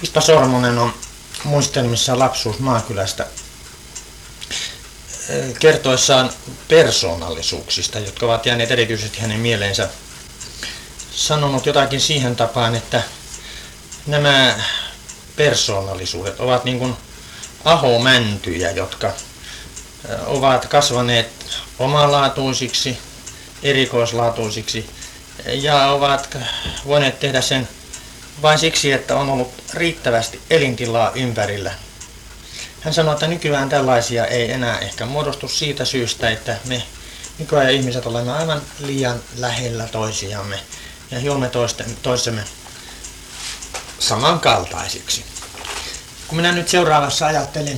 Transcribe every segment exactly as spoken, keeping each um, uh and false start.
Ispa Sormunen on muistelmissa lapsuus maakylästä kertoessaan persoonallisuuksista, jotka ovat jääneet erityisesti hänen mieleensä, sanonut jotakin siihen tapaan, että nämä persoonallisuudet ovat niin kuin ahomäntyjä, jotka ovat kasvaneet omalaatuisiksi, erikoislaatuisiksi ja ovat voineet tehdä sen vain siksi, että on ollut riittävästi elintilaa ympärillä. Hän sanoi, että nykyään tällaisia ei enää ehkä muodostu siitä syystä, että me nykyajan ihmiset olemme aivan liian lähellä toisiamme ja hiomme toisemme samankaltaisiksi. Kun minä nyt seuraavassa ajattelin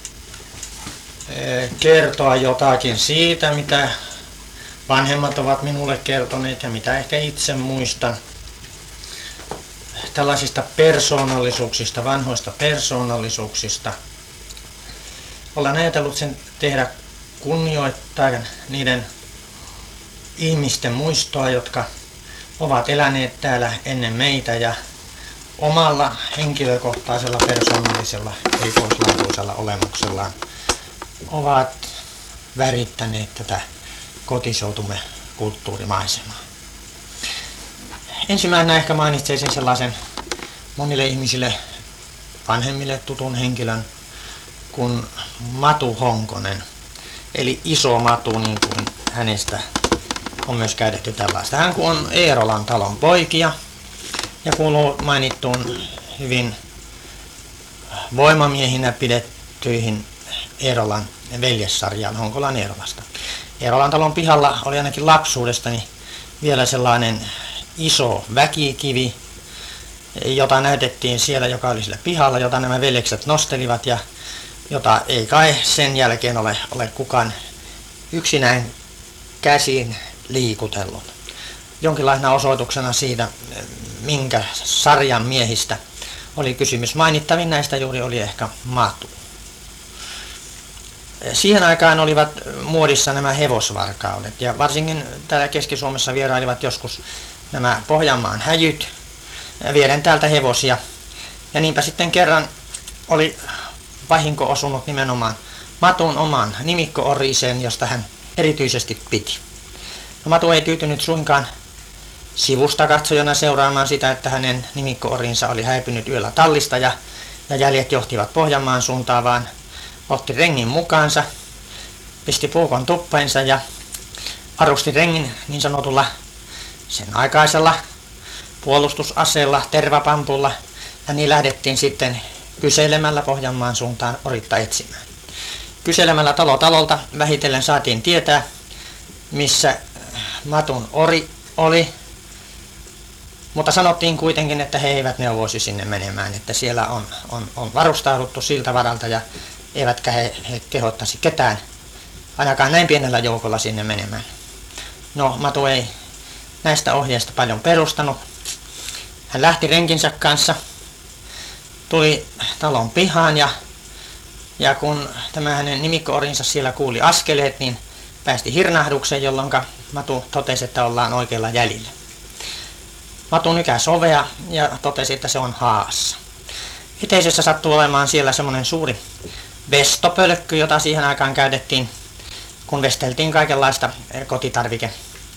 kertoa jotakin siitä, mitä vanhemmat ovat minulle kertoneet ja mitä ehkä itse muistan, tällaisista persoonallisuuksista, vanhoista persoonallisuuksista, olen ajatellut sen tehdä kunnioittaen niiden ihmisten muistoa, jotka ovat eläneet täällä ennen meitä ja omalla henkilökohtaisella persoonallisella erikoislaatuisella olemuksellaan ovat värittäneet tätä kotiseutumme kulttuurimaisemaa. Ensimmäisenä ehkä mainitsisin sellaisen monille ihmisille vanhemmille tutun henkilön kuin Matu Honkonen, eli Iso Matu, niin kuin hänestä on myös käytetty tällaista. Hän kun on Eerolan talon poikia ja kuuluu mainittuun hyvin voimamiehinä pidettyihin Eerolan veljessarjaan Honkolan Eerolasta. Eerolan talon pihalla oli ainakin lapsuudestani vielä sellainen iso väkikivi, jota näytettiin siellä, joka oli sillä pihalla, jota nämä veljekset nostelivat ja jota ei kai sen jälkeen ole, ole kukaan yksinään käsin liikutellut. Jonkinlaisena osoituksena siitä, minkä sarjan miehistä oli kysymys. Mainittavin näistä juuri oli ehkä Matu. Siihen aikaan olivat muodissa nämä hevosvarkaudet ja varsinkin täällä Keski-Suomessa vierailivat joskus nämä Pohjanmaan häjyt vieden täältä hevosia. Ja niinpä sitten kerran oli vahinko osunut nimenomaan Matun omaan nimikko-oriiseen, josta hän erityisesti piti. No, Matu ei tyytynyt suinkaan sivusta katsojana seuraamaan sitä, että hänen nimikko-orinsa oli häipynyt yöllä tallista ja, ja jäljet johtivat Pohjanmaan suuntaan, vaan otti rengin mukaansa, pisti puukon tuppeensa ja arusti rengin niin sanotulla sen aikaisella puolustusaseella, tervapampulla, ja niin lähdettiin sitten kyselemällä Pohjanmaan suuntaan oritta etsimään. Kyselemällä talo talolta vähitellen saatiin tietää, missä Matun ori oli, mutta sanottiin kuitenkin, että he eivät neuvoisi sinne menemään, että siellä on, on, on varustauduttu siltä varalta ja eivätkä he, he kehottaisi ketään, ainakaan näin pienellä joukolla sinne menemään. No, Matu ei näistä ohjeista paljon perustanut. Hän lähti renkinsä kanssa, tuli talon pihaan ja, ja kun tämä hänen nimikko-orinsa siellä kuuli askeleet, niin päästi hirnahdukseen, jolloin Matu totesi, että ollaan oikealla jäljellä. Matu nykäsi ovea ja totesi, että se on haassa. Eteisessä sattui olemaan siellä semmoinen suuri vestopölkky, jota siihen aikaan käytettiin, kun vesteltiin kaikenlaista kotitarvike,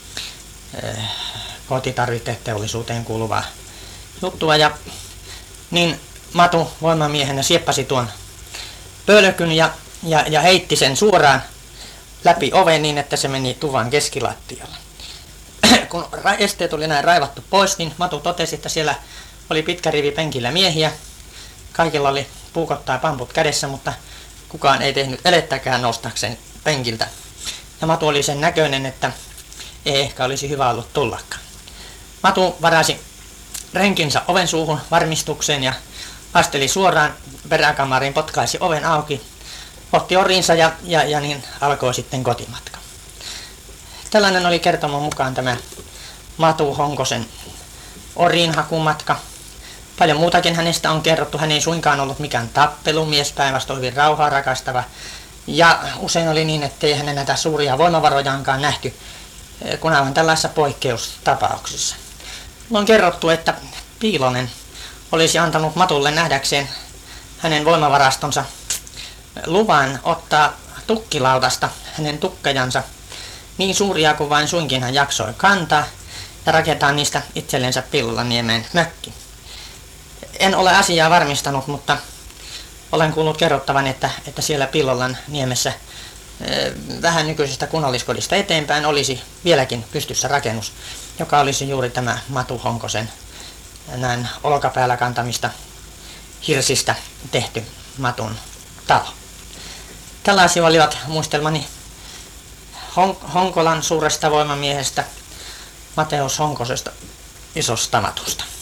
kotitarviketeollisuuteen kuuluvaa juttua. Ja niin Matu voimamiehenä sieppasi tuon pölkyn ja, ja, ja heitti sen suoraan läpi oven niin, että se meni tuvan keskilattialle. Kun esteet oli näin raivattu pois, niin Matu totesi, että siellä oli pitkä rivi penkillä miehiä. Kaikilla oli puukot tai pamput kädessä, mutta kukaan ei tehnyt elettäkään noustakseen penkiltä. Ja Matu oli sen näköinen, että ei ehkä olisi hyvä ollut tullakaan. Matu varasi renkinsä oven suuhun varmistukseen ja asteli suoraan peräkamariin, potkaisi oven auki, otti orinsa ja, ja, ja niin alkoi sitten kotimatka. Tällainen oli kertoman mukaan tämä Matu Honkosen oriinhakumatka. Paljon muutakin hänestä on kerrottu. Hän ei suinkaan ollut mikään tappelumies, päinvastoin hyvin rauhaa rakastava. Ja usein oli niin, ettei hänen näitä suuria voimavarojaankaan nähty, kun aivan tällaisissa poikkeustapauksissa. On kerrottu, että Piilonen olisi antanut Matulle nähdäkseen hänen voimavarastonsa luvan ottaa tukkilaudasta hänen tukkejansa, niin suuria kuin vain suinkin hän jaksoi kantaa, ja rakentaa niistä itsellensä Pillolanniemeen mökki. En ole asiaa varmistanut, mutta olen kuullut kerrottavan, että, että siellä Pillolan niemessä vähän nykyisestä kunnalliskodista eteenpäin olisi vieläkin pystyssä rakennus, joka olisi juuri tämä Matu Honkosen näin olkapäällä kantamista hirsistä tehty Matun talo. Tällaisia olivat muistelmani Hon- Honkolan suuresta voimamiehestä Mateus Honkosesta, isosta Matusta.